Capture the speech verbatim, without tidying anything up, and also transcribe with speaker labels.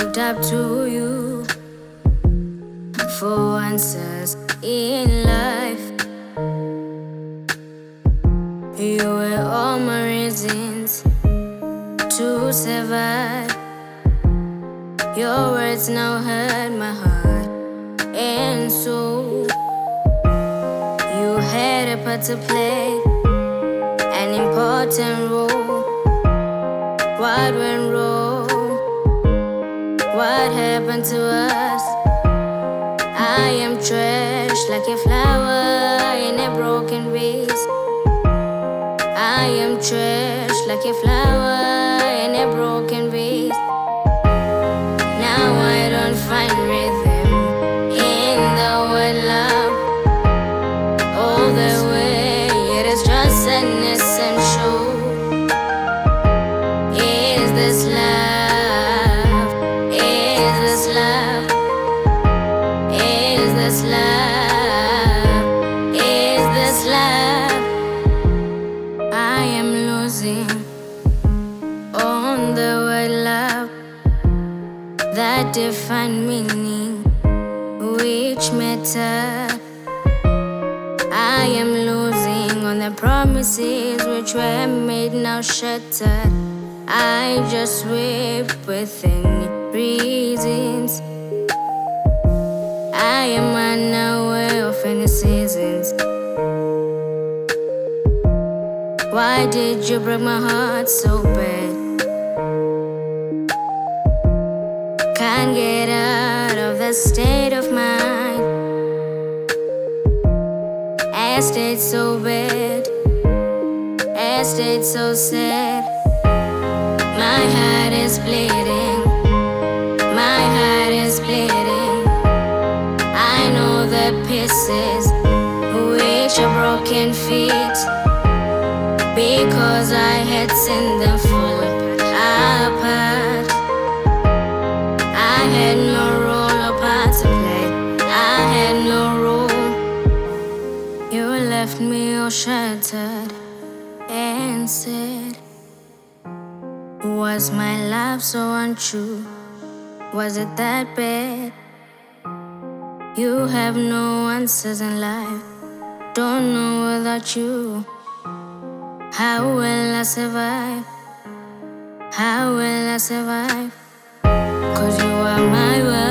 Speaker 1: looked up to you for answers in life. You were all my reasons to survive. Your words now hurt my heart and soul. You had a part to play, an important role. What went wrong? What happened to us? I am trash like a flower in a broken vase. I am trash like a flower in a broken vase. Now I don't find rhythm in the word love. All the way it is just an essential. Is this love? Is this love? Is this love? Is this love? I am losing on the word love, that define meaning, which matter. I am losing on the promises which were made, now shattered. I just weep within reasons. I am unaware of any seasons. Why did you break my heart so bad? Can't get out of that state of mind. A state so bad, a state so sad. My heart is bleeding, my heart is bleeding. I know the pieces which are broken feet, because I had seen them fall apart. I had no role or part to play, I had no role. You left me all shattered and said, was my love so untrue? Was it that bad? You have no answers in life, don't know without you. How will I survive? How will I survive? 'Cause you are my world.